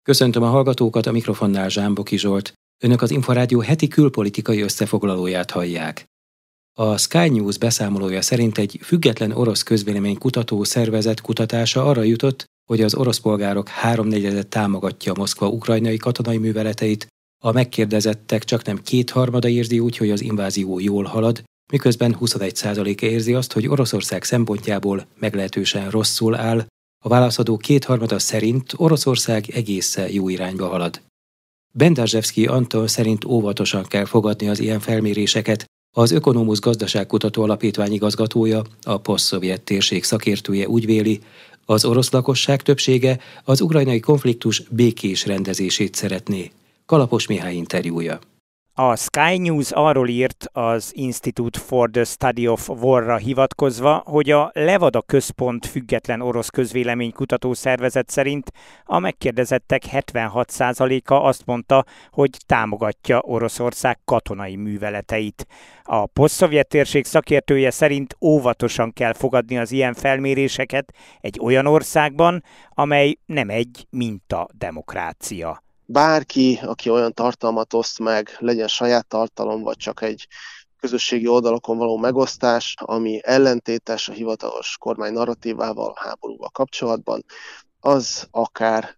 Köszöntöm a hallgatókat, a mikrofonnál Zsámboki Zsolt. Önök az Inforádió heti külpolitikai összefoglalóját hallják. A Sky News beszámolója szerint egy független orosz közvéleménykutató szervezet kutatása arra jutott, hogy az orosz polgárok 3/4 támogatja Moszkva ukrajnai katonai műveleteit, a megkérdezettek csaknem 2/3 érzi úgy, hogy az invázió jól halad, miközben 21% érzi azt, hogy Oroszország szempontjából meglehetősen rosszul áll. A válaszadók 2/3 szerint Oroszország egészen jó irányba halad. Bendarzsevszky Anton szerint óvatosan kell fogadni az ilyen felméréseket. Az Ökonomusz Gazdaságkutató Alapítvány igazgatója, a posztszovjet térség szakértője úgy véli, az orosz lakosság többsége az ukrajnai konfliktus békés rendezését szeretné. Kalapos Mihály interjúja. A Sky News arról írt az Institute for the Study of War-ra hivatkozva, hogy a Levada Központ független orosz közvéleménykutató szervezet szerint a megkérdezettek 76%-a azt mondta, hogy támogatja Oroszország katonai műveleteit. A posztszovjet térség szakértője szerint óvatosan kell fogadni az ilyen felméréseket egy olyan országban, amely nem egy mintademokrácia. Bárki, aki olyan tartalmat oszt meg, legyen saját tartalom, vagy csak egy közösségi oldalakon való megosztás, ami ellentétes a hivatalos kormány narratívával, háborúval kapcsolatban, az akár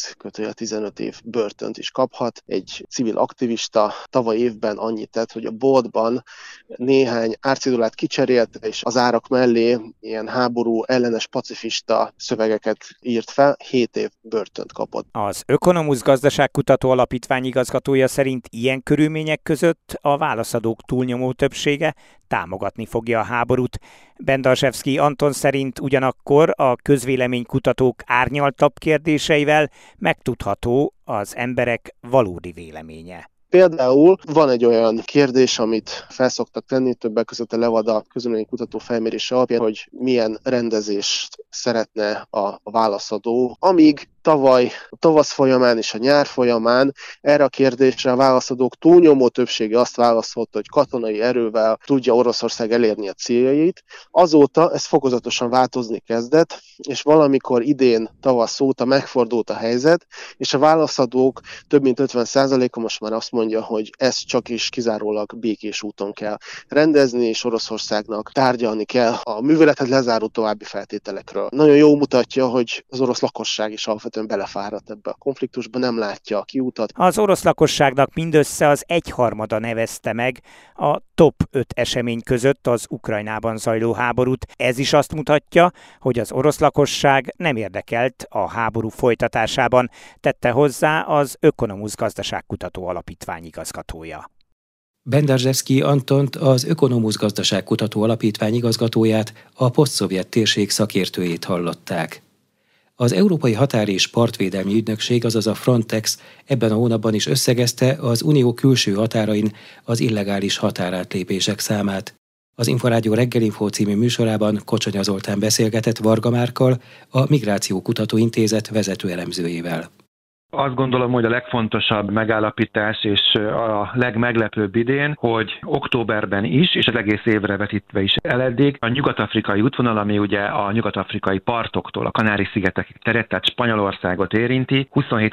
10-15 év börtönt is kaphat. Egy civil aktivista tavaly évben annyit tett, hogy a boltban néhány árcédulát kicserélt, és az árak mellé ilyen háború ellenes pacifista szövegeket írt fel, 7 év börtönt kapott. Az Ökonomusz Gazdaságkutató Alapítvány igazgatója szerint ilyen körülmények között a válaszadók túlnyomó többsége támogatni fogja a háborút. Bendarzsevszky Anton szerint ugyanakkor a közvéleménykutatók árnyaltabb kérdéseivel megtudható az emberek valódi véleménye. Például van egy olyan kérdés, amit felszoktak tenni többek között a Levada közvéleménykutató felmérése alapján, hogy milyen rendezést szeretne a válaszadó, amíg tavaly a tavasz folyamán és a nyár folyamán erre a kérdésre a válaszadók túlnyomó többsége azt válaszolta, hogy katonai erővel tudja Oroszország elérni a céljait. Azóta ez fokozatosan változni kezdett, és valamikor idén tavasz óta megfordult a helyzet, és a válaszadók több mint 50%-a most már azt mondja, hogy ezt csak is kizárólag békés úton kell rendezni, és Oroszországnak tárgyalni kell a műveletet lezáró további feltételekről. Nagyon jól mutatja, hogy az orosz lakosság is alapvetően belefáradt ebbe a konfliktusba, nem látja a kiutat. Az orosz lakosságnak mindössze az 1/3 nevezte meg a top 5 esemény között az Ukrajnában zajló háborút. Ez is azt mutatja, hogy az orosz lakosság nem érdekelt a háború folytatásában, tette hozzá az Ökonomusz Gazdaságkutató Alapítvány igazgatója. Bendarzsevszky Antont, az Ökonomusz Gazdaságkutató Alapítvány igazgatóját, a posztszovjet térség szakértőjét hallották. Az Európai Határ- és Partvédelmi Ügynökség, azaz a Frontex ebben a hónapban is összegezte az unió külső határain az illegális határátlépések számát. Az Inforádió reggelinfo című műsorában Kocsonya Zoltán beszélgetett Varga Márkkal, a Migrációkutató Intézet vezető elemzőjével. Azt gondolom, hogy a legfontosabb megállapítás és a legmeglepőbb idén, hogy októberben is, és az egész évre vetítve is eleddig, a nyugat-afrikai útvonal, ami ugye a nyugat-afrikai partoktól a Kanári-szigetekig terjed, tehát Spanyolországot érinti,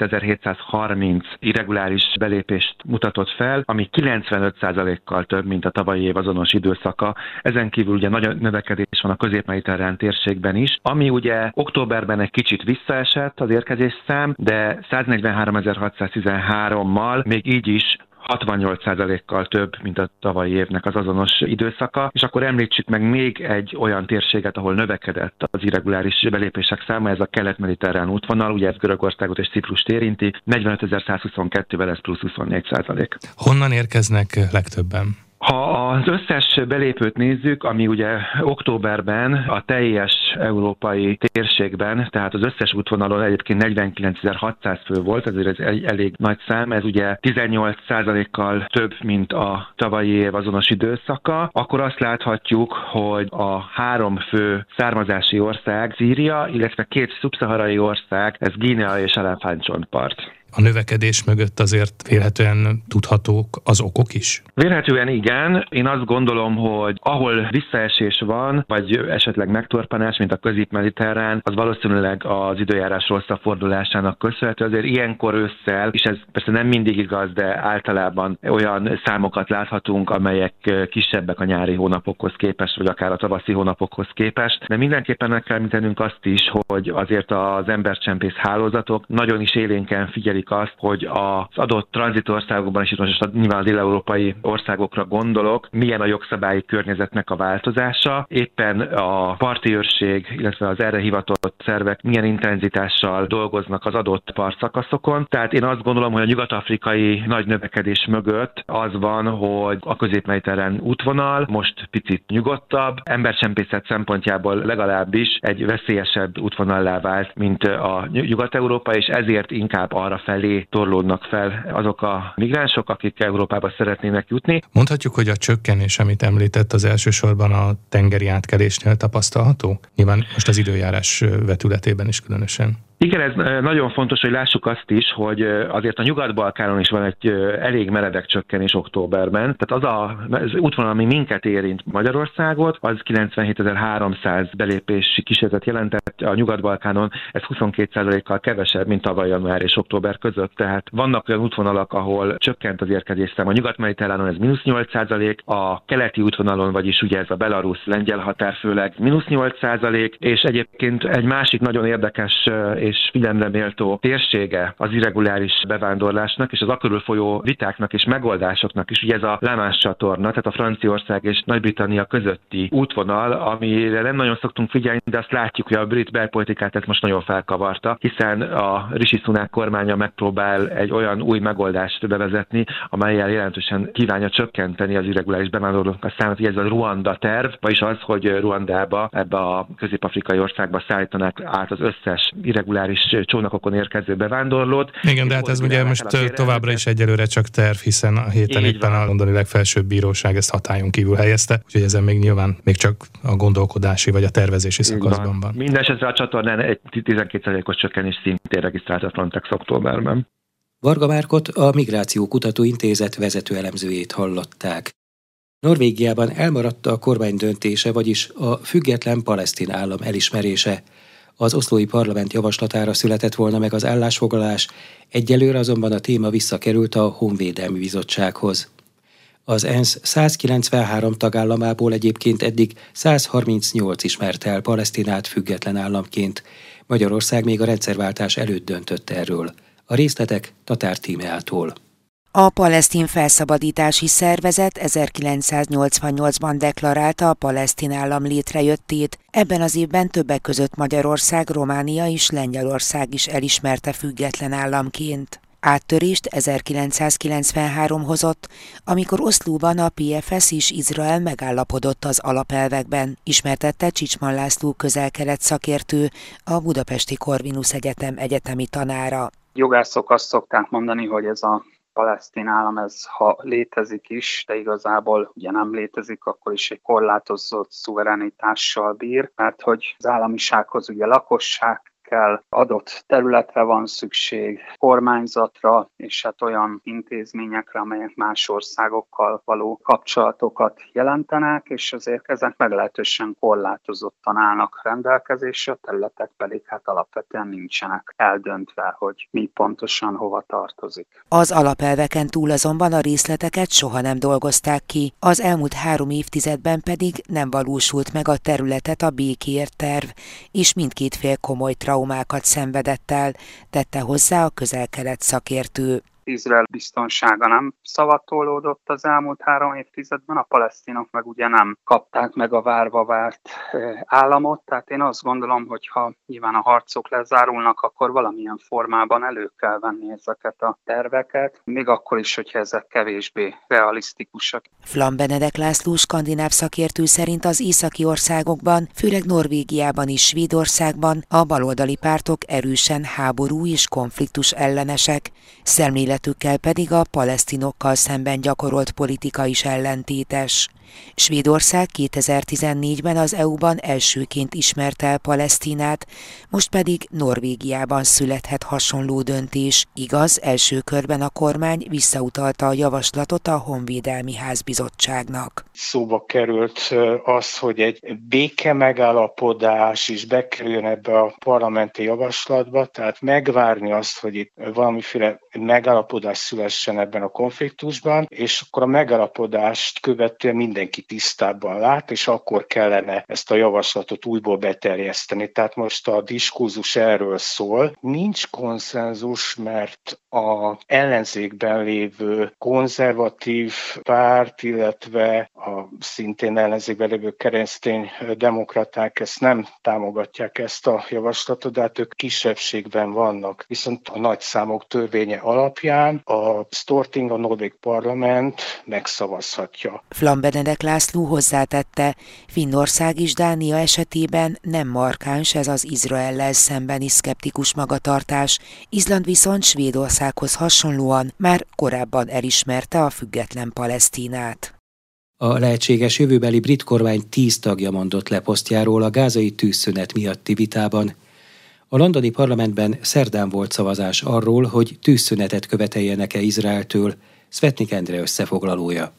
27.730 irreguláris belépést mutatott fel, ami 95%-kal több, mint a tavalyi év azonos időszaka. Ezen kívül ugye nagy növekedés van a közép-mediterrán térségben is, ami ugye októberben egy kicsit visszaesett az érkezésszám, de 143.613-mal még így is 68%-kal több, mint a tavalyi évnek az azonos időszaka, és akkor említsük meg még egy olyan térséget, ahol növekedett az irreguláris belépések száma, ez a kelet-mediterrán útvonal, ugye ez Görögországot és Ciprust érinti, 45.122-vel ez plusz 24%. Honnan érkeznek legtöbben? Ha az összes belépőt nézzük, ami ugye októberben a teljes európai térségben, tehát az összes útvonalon egyébként 49.600 fő volt, ezért ez egy elég nagy szám, ez ugye 18%-kal több, mint a tavalyi év azonos időszaka, akkor azt láthatjuk, hogy a 3 fő származási ország Szíria, illetve 2 szubszaharai ország, ez Guinea és Elefántcsontpart. a növekedés mögött azért vélhetően tudhatók az okok is? Vélhetően igen. Én azt gondolom, hogy ahol visszaesés van, vagy esetleg megtorpanás, mint a közép-mediterrán, az valószínűleg az időjárás rosszabb fordulásának köszönhető. Azért ilyenkor ősszel, és ez persze nem mindig igaz, de általában olyan számokat láthatunk, amelyek kisebbek a nyári hónapokhoz képest, vagy akár a tavaszi hónapokhoz képest. De mindenképpen meg kell említenünk azt is, hogy azért az embercsempész hálózatok nagyon is élénken figyelik azt, hogy az adott tranzitországokban, és itt most nyilván az dél-európai országokra gondolok, milyen a jogszabályi környezetnek a változása. Éppen a parti őrség, illetve az erre hivatott szervek milyen intenzitással dolgoznak az adott partszakaszokon. Tehát én azt gondolom, hogy a nyugat-afrikai nagy növekedés mögött az van, hogy a közép-mediterrán útvonal most picit nyugodtabb, embercsempészet szempontjából legalábbis egy veszélyesebb útvonallá vált, mint a Nyugat-Európa, és ezért inkább arra felé torlódnak fel azok a migránsok, akik Európába szeretnének jutni. Mondhatjuk, hogy a csökkenés, amit említett, az elsősorban a tengeri átkelésnél tapasztalható? Nyilván most az időjárás vetületében is különösen. Igen, ez nagyon fontos, hogy lássuk azt is, hogy azért a Nyugat-Balkánon is van egy elég meredek csökkenés októberben. Tehát az útvonal, ami minket érint Magyarországot, az 97.300 belépési kísérletet jelentett, a Nyugat-Balkánon ez 22%-kal kevesebb, mint tavaly január és október között. Tehát vannak olyan útvonalak, ahol csökkent az érkezésszám. A Nyugat-Mediterránon ez -8%, a keleti útvonalon, vagyis ugye ez a belarusz-lengyel határ főleg -8%, és egyébként egy másik nagyon érdekes és figyelemre méltó térsége az irreguláris bevándorlásnak és az akörül folyó vitáknak és megoldásoknak is, ugye ez a La Manche csatorna, tehát a Franciaország és Nagy-Britannia közötti útvonal, amire nem nagyon szoktunk figyelni, de azt látjuk, hogy a brit belpolitikát ez most nagyon felkavarta, hiszen a Rishi Sunak kormánya megpróbál egy olyan új megoldást bevezetni, amellyel jelentősen kívánja csökkenteni az irreguláris bevándorlók a számát, hogy ez a Ruanda terv, vagyis az, hogy Ruandába, ebbe a közép-afrikai országba szállítanák át az összes irreguláris csónakokon érkező bevándorlót. Igen, de hát ez ugye most továbbra is egyelőre csak terv, hiszen a héten éppen a londoni legfelsőbb bíróság ezt hatályon kívül helyezte, úgyhogy ezen még nyilván még csak a gondolkodási vagy a tervezési szakaszban van. Mindenesetre a csatornán egy 12%-os csökkenés szintén regisztrált a Frontex októberben. Varga Márkot, a Migráció Kutató Intézet vezető elemzőjét hallották. Norvégiában elmaradt a kormány döntése, vagyis a független palesztin állam elismerése. Az oszlói parlament javaslatára született volna meg az állásfoglalás, egyelőre azonban a téma visszakerült a Honvédelmi Bizottsághoz. Az ENSZ 193 tagállamából egyébként eddig 138 ismerte el Palesztinát független államként. Magyarország még a rendszerváltás előtt döntött erről. A részletek Tatár Tímeától. A Palesztin Felszabadítási Szervezet 1988-ban deklarálta a palesztin állam létrejöttét. Ebben az évben többek között Magyarország, Románia és Lengyelország is elismerte független államként. Áttörést 1993 hozott, amikor Oszlóban a PFS és Izrael megállapodott az alapelvekben, ismertette Csicsman László közel-kelet szakértő, a Budapesti Corvinus Egyetem egyetemi tanára. Jogászok azt szokták mondani, hogy ez a palesztin állam, ez ha létezik is, de igazából ugye nem létezik, akkor is egy korlátozott szuverenitással bír, mert hogy az államisághoz ugye lakosság kell, adott területre van szükség, kormányzatra, és hát olyan intézményekre, amelyek más országokkal való kapcsolatokat jelentenek, és azért ezek meglehetősen korlátozottan állnak rendelkezésre, a területek pedig hát alapvetően nincsenek eldöntve, hogy mi pontosan hova tartozik. Az alapelveken túl azonban a részleteket soha nem dolgozták ki, az elmúlt 3 évtizedben pedig nem valósult meg a területet a békéért terv, és mindkét fél komoly traumákat szenvedett el, tette hozzá a közel-kelet szakértő. Izrael biztonsága nem szavatolódott az elmúlt 3 évtizedben, a palesztinok meg ugye nem kapták meg a várva várt államot, tehát én azt gondolom, hogy ha nyilván a harcok lezárulnak, akkor valamilyen formában elő kell venni ezeket a terveket, még akkor is, hogyha ezek kevésbé realisztikusak. Flamm Benedek László skandináv szakértő szerint az északi országokban, főleg Norvégiában és Svédországban a baloldali pártok erősen háború és konfliktus ellenesek, szemléletük szemléletükkel pedig a palesztinokkal szemben gyakorolt politika is ellentétes. Svédország 2014-ben az EU-ban elsőként ismerte el Palesztinát, most pedig Norvégiában születhet hasonló döntés. Igaz, első körben a kormány visszautalta a javaslatot a Honvédelmi Házbizottságnak. Szóba került az, hogy egy béke megállapodás is bekerüljön ebbe a parlamenti javaslatba, tehát megvárni azt, hogy itt valamiféle megállapodás szülessen ebben a konfliktusban, és akkor a megállapodást követően mindenki tisztában lát, és akkor kellene ezt a javaslatot újból beterjeszteni. Tehát most a diskurzus erről szól. Nincs konszenzus, mert az ellenzékben lévő konzervatív párt, illetve a szintén ellenzékben lévő keresztény demokraták ezt nem támogatják, ezt a javaslatot, de hát ők kisebbségben vannak. Viszont a nagyszámok törvénye alapján a Storting, a norvég parlament megszavazhatja. Flamm Benedek László hozzátette, Finnország és Dánia esetében nem markáns ez az Izraellel szembeni szkeptikus magatartás, Izland viszont Svédországhoz hasonlóan már korábban elismerte a független Palesztinát. A lehetséges jövőbeli brit kormány 10 tagja mondott le posztjáról a gázai tűzszünet miatti vitában. A londoni parlamentben szerdán volt szavazás arról, hogy tűzszünetet követeljenek-e Izraeltől, Svetnik Endre összefoglalója.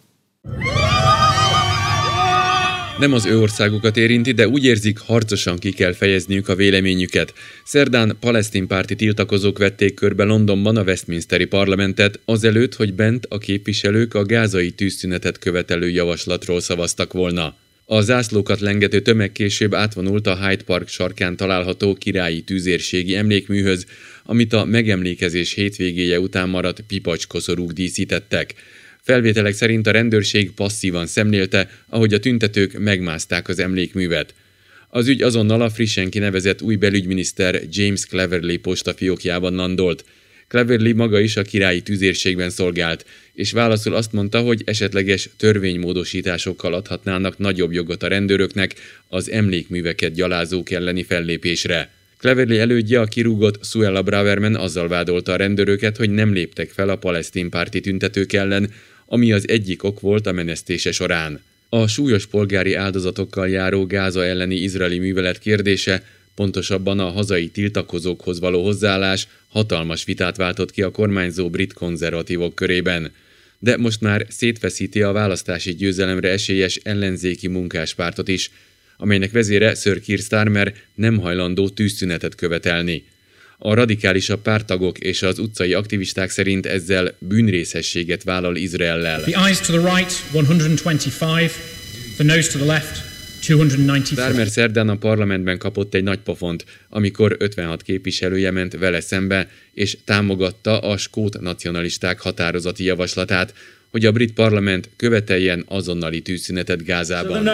Nem az ő országukat érinti, de úgy érzik, harcosan ki kell fejezniük a véleményüket. Szerdán palesztin párti tiltakozók vették körbe Londonban a Westminsteri parlamentet, azelőtt, hogy bent a képviselők a gázai tűzszünetet követelő javaslatról szavaztak volna. A zászlókat lengető tömeg később átvonult a Hyde Park sarkán található királyi tűzérségi emlékműhöz, amit a megemlékezés hétvégéje után maradt pipacskoszorúk díszítettek. Felvételek szerint a rendőrség passzívan szemlélte, ahogy a tüntetők megmászták az emlékművet. Az ügy azonnal a frissen kinevezett új belügyminiszter James Cleverly postafiókjában landolt. Cleverly maga is a királyi tűzérségben szolgált, és válaszul azt mondta, hogy esetleges törvénymódosításokkal adhatnának nagyobb jogot a rendőröknek az emlékműveket gyalázók elleni fellépésre. Cleverly elődje, a kirúgott Suella Braverman azzal vádolta a rendőröket, hogy nem léptek fel a palesztin párti tüntetők ellen, ami az egyik ok volt a menesztése során. A súlyos polgári áldozatokkal járó Gáza elleni izraeli művelet kérdése, pontosabban a hazai tiltakozókhoz való hozzáállás hatalmas vitát váltott ki a kormányzó brit konzervatívok körében. De most már szétfeszíti a választási győzelemre esélyes ellenzéki munkáspártot is, amelynek vezére Sir Keir Starmer nem hajlandó tűzszünetet követelni. A radikálisabb párttagok és az utcai aktivisták szerint ezzel bűnrészességet vállal Izraellel. The ayes to the right 125, the noes to the left 294. Starmer szerdán a parlamentben kapott egy nagy pofont, amikor 56 képviselője ment vele szembe, és támogatta a skót nacionalisták határozati javaslatát, hogy a brit parlament követeljen azonnali tűzszünetet Gázában.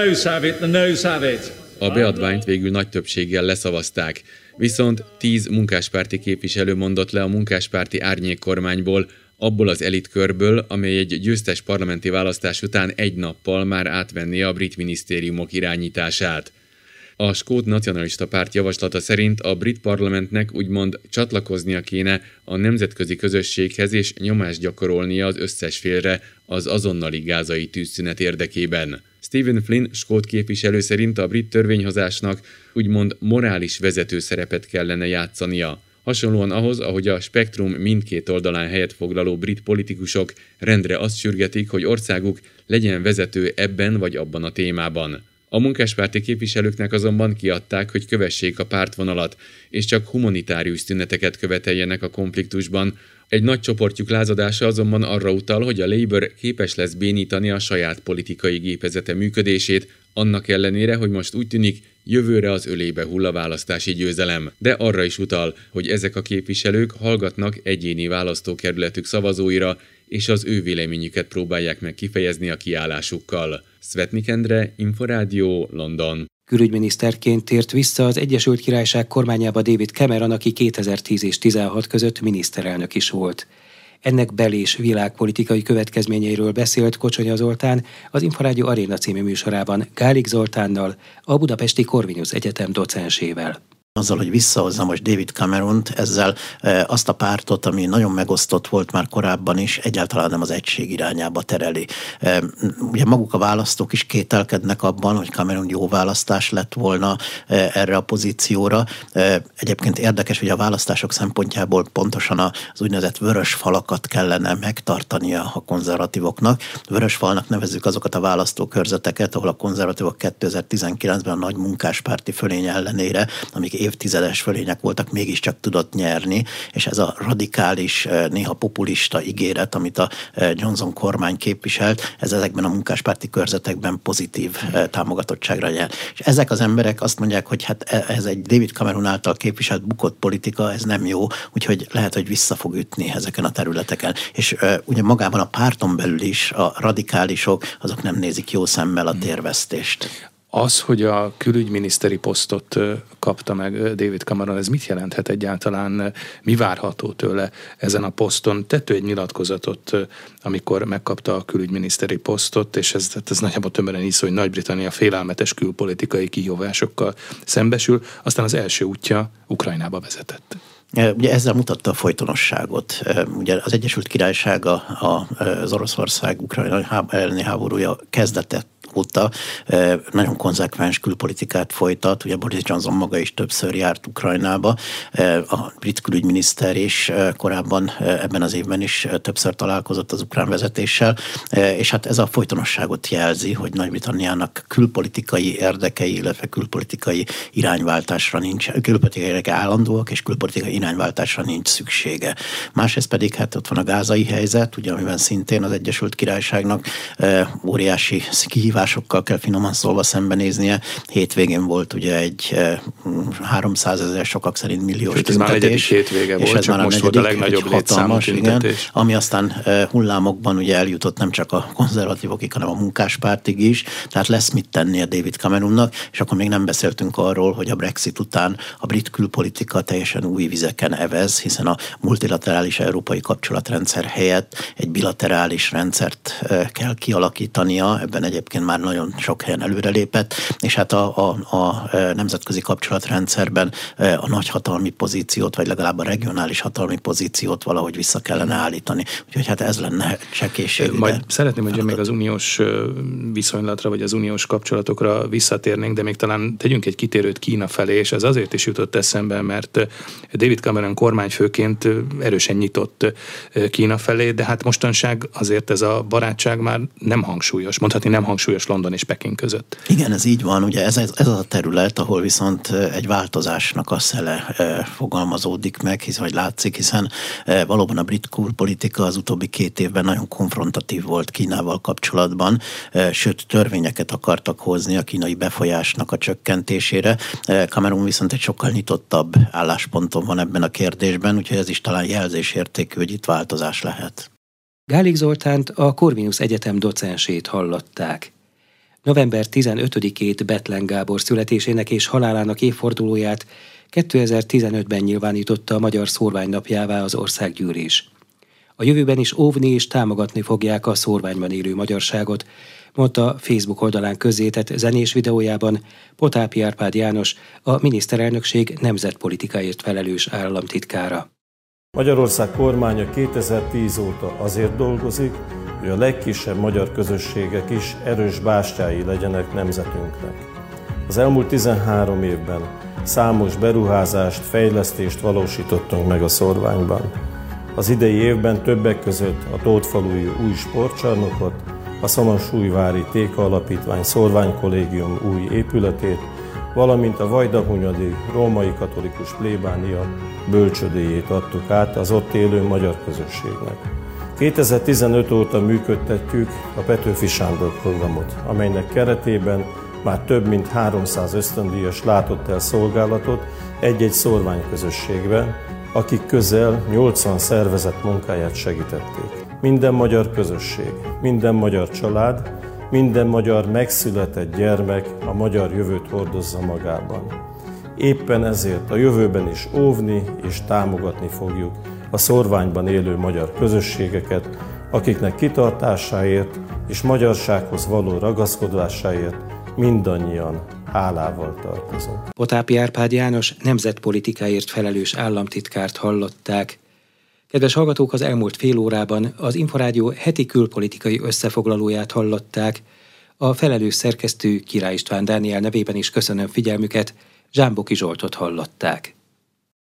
A beadványt végül nagy többséggel leszavazták, viszont 10 munkáspárti képviselő mondott le a munkáspárti árnyékkormányból, abból az elitkörből, amely egy győztes parlamenti választás után egy nappal már átvenné a brit minisztériumok irányítását. A skót nacionalista párt javaslata szerint a brit parlamentnek úgymond csatlakoznia kéne a nemzetközi közösséghez és nyomást gyakorolnia az összes félre az azonnali gázai tűzszünet érdekében. Stephen Flynn skót képviselő szerint a brit törvényhozásnak úgymond morális vezető szerepet kellene játszania. Hasonlóan ahhoz, ahogy a spektrum mindkét oldalán helyet foglaló brit politikusok rendre azt sürgetik, hogy országuk legyen vezető ebben vagy abban a témában. A munkáspárti képviselőknek azonban kiadták, hogy kövessék a pártvonalat, és csak humanitárius szüneteket követeljenek a konfliktusban. Egy nagy csoportjuk lázadása azonban arra utal, hogy a Labour képes lesz bénítani a saját politikai gépezete működését, annak ellenére, hogy most úgy tűnik, jövőre az ölébe hull a választási győzelem. De arra is utal, hogy ezek a képviselők hallgatnak egyéni választókerületük szavazóira, és az ő véleményüket próbálják meg kifejezni a kiállásukkal. Svetnik Endre, Inforádió, London. Külügyminiszterként tért vissza az Egyesült Királyság kormányába David Cameron, aki 2010 és 2016 között miniszterelnök is volt. Ennek bel- és világpolitikai következményeiről beszélt Kocsonya Zoltán az Inforádió Aréna című műsorában Gálik Zoltánnal, a Budapesti Corvinus Egyetem docensével. Azzal, hogy visszahozza most David Cameront, ezzel azt a pártot, ami nagyon megosztott volt már korábban is, egyáltalán nem az egység irányába tereli. Ugye maguk a választók is kételkednek abban, hogy Cameron jó választás lett volna erre a pozícióra. Egyébként érdekes, hogy a választások szempontjából pontosan az úgynevezett vörös falakat kellene megtartania a konzervatívoknak. Vörös falnak nevezzük azokat a választókörzeteket, ahol a konzervatívok 2019-ben a nagy munkáspárti fölény ellenére, amik évtizedes fölények voltak, mégiscsak tudott nyerni, és ez a radikális, néha populista ígéret, amit a Johnson kormány képviselt, ez ezekben a munkáspárti körzetekben pozitív támogatottságra nyer. És ezek az emberek azt mondják, hogy hát ez egy David Cameron által képviselt bukott politika, ez nem jó, úgyhogy lehet, hogy vissza fog ütni ezeken a területeken. És ugye magában a párton belül is a radikálisok, azok nem nézik jó szemmel a térvesztést. Az, hogy a külügyminiszteri posztot kapta meg David Cameron, ez mit jelenthet egyáltalán? Mi várható tőle ezen a poszton? Tett ő egy nyilatkozatot, amikor megkapta a külügyminiszteri posztot, és ez nagyjából tömören így szó, hogy Nagy-Britannia félelmetes külpolitikai kihívásokkal szembesül, aztán az első útja Ukrajnába vezetett. Ugye ezzel mutatta a folytonosságot. Ugye az Egyesült Királyság az Oroszország Ukrajna elleni háborúja kezdete óta nagyon konzekvens külpolitikát folytat. Ugye Boris Johnson maga is többször járt Ukrajnába. A brit külügyminiszter is korábban ebben az évben is többször találkozott az ukrán vezetéssel, és hát ez a folytonosságot jelzi, hogy Nagy-Britanniának külpolitikai érdekei, illetve külpolitikai irányváltásra nincs, külpolitikai érdekei állandóak, és külpolitikai irányváltásra nincs szüksége. Másrészt pedig hát ott van a gázai helyzet, ugye, amiben szintén az Egyesült Királyságnak óriási kihívásokkal kell finoman szólva szembenéznie. Hétvégén volt ugye egy 300 000, sokak szerint milliós tüntetés. Ez már negyedik hétvége volt, és csak most volt a legnagyobb létszámú tüntetés. Ami aztán hullámokban ugye eljutott nem csak a konzervatívokig, hanem a munkáspártig is, tehát lesz mit tennie David Cameronnak, és akkor még nem beszéltünk arról, hogy a Brexit után a brit külpolitika teljesen új vizeken evez, hiszen a multilaterális európai kapcsolatrendszer helyett egy bilaterális rendszert kell kialakítania, ebben egyébként már nagyon sok helyen előrelépett, és hát a nemzetközi kapcsolatrendszerben a nagyhatalmi pozíciót, vagy legalább a regionális hatalmi pozíciót valahogy vissza kellene állítani. Úgyhogy hát ez lenne csekészség. Majd szeretném, hogy még az uniós viszonylatra, vagy az uniós kapcsolatokra visszatérnénk, de még talán tegyünk egy kitérőt Kína felé, és ez azért is jutott eszembe, mert David Cameron kormányfőként erősen nyitott Kína felé, de hát mostanság azért ez a barátság már nem hangsúlyos, mondhatni nem hangsúlyos London és Peking között. Igen, ez így van, ugye ez az a terület, ahol viszont egy változásnak a szele fogalmazódik meg, vagy látszik, hiszen valóban a brit külpolitika az utóbbi 2 évben nagyon konfrontatív volt Kínával kapcsolatban, sőt törvényeket akartak hozni a kínai befolyásnak a csökkentésére. Cameron viszont egy sokkal nyitottabb állásponton van ebben a kérdésben, úgyhogy ez is talán jelzésértékű, hogy itt változás lehet. Gálik Zoltánt, a Corvinus Egyetem docensét hallották. November 15-ét Bethlen Gábor születésének és halálának évfordulóját 2015-ben nyilvánította a Magyar Szórványnapjává az országgyűlés. A jövőben is óvni és támogatni fogják a szórványban élő magyarságot, mondta Facebook oldalán közzétett zenés videójában Potápi Árpád János, a miniszterelnökség nemzetpolitikáért felelős államtitkára. Magyarország kormánya 2010 óta azért dolgozik, hogy a legkisebb magyar közösségek is erős bástyái legyenek nemzetünknek. Az elmúlt 13 évben számos beruházást, fejlesztést valósítottunk meg a szórványban. Az idei évben többek között a Tótfalui új sportcsarnokot, a Szamosújvári Téka Alapítvány szórványkollégium új épületét, valamint a Vajdahunyadi római katolikus plébánia bölcsődéjét adtuk át az ott élő magyar közösségnek. 2015 óta működtetjük a Petőfi Sándor programot, amelynek keretében már több mint 300 ösztöndíjas látott el szolgálatot egy-egy szórványközösségben, akik közel 80 szervezet munkáját segítették. Minden magyar közösség, minden magyar család, minden magyar megszületett gyermek a magyar jövőt hordozza magában. Éppen ezért a jövőben is óvni és támogatni fogjuk a szórványban élő magyar közösségeket, akiknek kitartásáért és magyarsághoz való ragaszkodásáért mindannyian hálával tartozunk. Potápi Árpád János nemzetpolitikáért felelős államtitkárt hallották. Kedves hallgatók, az elmúlt fél órában az Inforádió heti külpolitikai összefoglalóját hallották. A felelős szerkesztő Király István Dániel nevében is köszönöm figyelmüket, Zsámboki Zsoltot hallották.